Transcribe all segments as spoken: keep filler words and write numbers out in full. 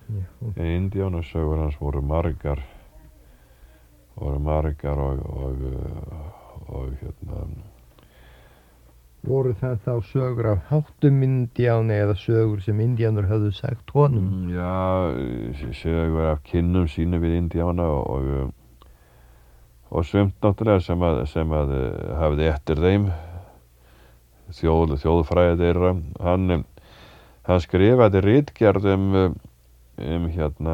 Indíánasögur hans voru margar voru margar og, og, og hérna voru það þá sögur af háttum Indíáni eða sögur sem Indíánur höfðu sagt honum? Já, sögur af kynnum sínu við Indíána og, og, og sumt náttúrulega sem að, sem að hafði eftir þeim þjóð, þjóðfræði þeirra. Hann, hann skrifaði ritgerð um, um hérna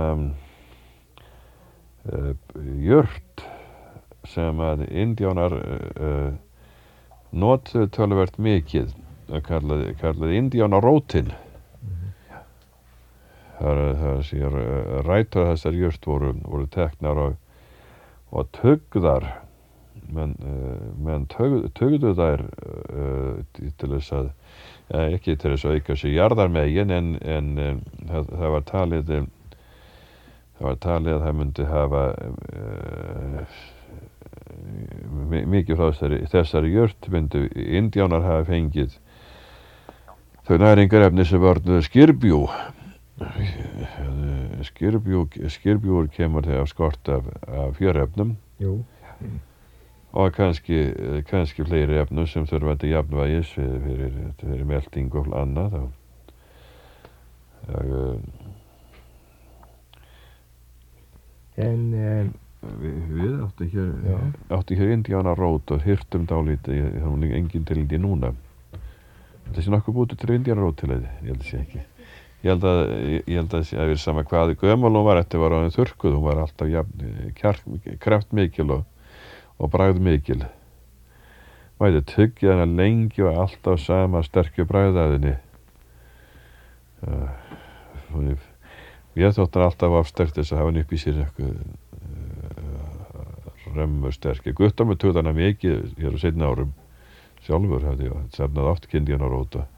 uh, jurt sem að Indíánar uh, notuðu töluvert mikið, kallaði, kallaði Indíánarótin. Mm-hmm. Það, það sér rætur þessar jurt voru, voru teknar og, og tugðar, menn, menn tug, tugðu þær uh, til þess að, ja, ekki til þess að auka sig jarðarmegin, en, en um, það, það var talið, það var talið að það myndi hafa uh, mikið frá þessari, þessari jurt myndu Indíánar hafa fengið þau næringarefni sem vörnuðu skyrbjú. Skyrbjú, skyrbjúur kemur þegar skort af, af fjörefnum. Jú. Og kannski, kannski fleiri efnum sem þurfa til jafnvægis fyrir, fyrir, fyrir melting og annað. Það, en um, Við, við áttum hér, áttum hér Indíánarót og hirtum dálítið, það er engin til því núna. Það sé nokkuð bútið til Indíánarót til þetta, ég held að sé ekki. Ég held að, ég held að það er sama hvaði gömul hún var, þetta var á henni þurrkuð, hún var alltaf jafn, kjark, kraftmikil og, og bragðmikil. Væði tuggið hana lengi og alltaf sama sterkju bragðaðinni. Uh, ég þótt hann alltaf afstært þess að hafa hann upp í sér eitthvað römmur sterkir. Guttormur tuggði hana mikið hér á seinna árum. Sjálfur hafði ég safnað oft Indíánaróta.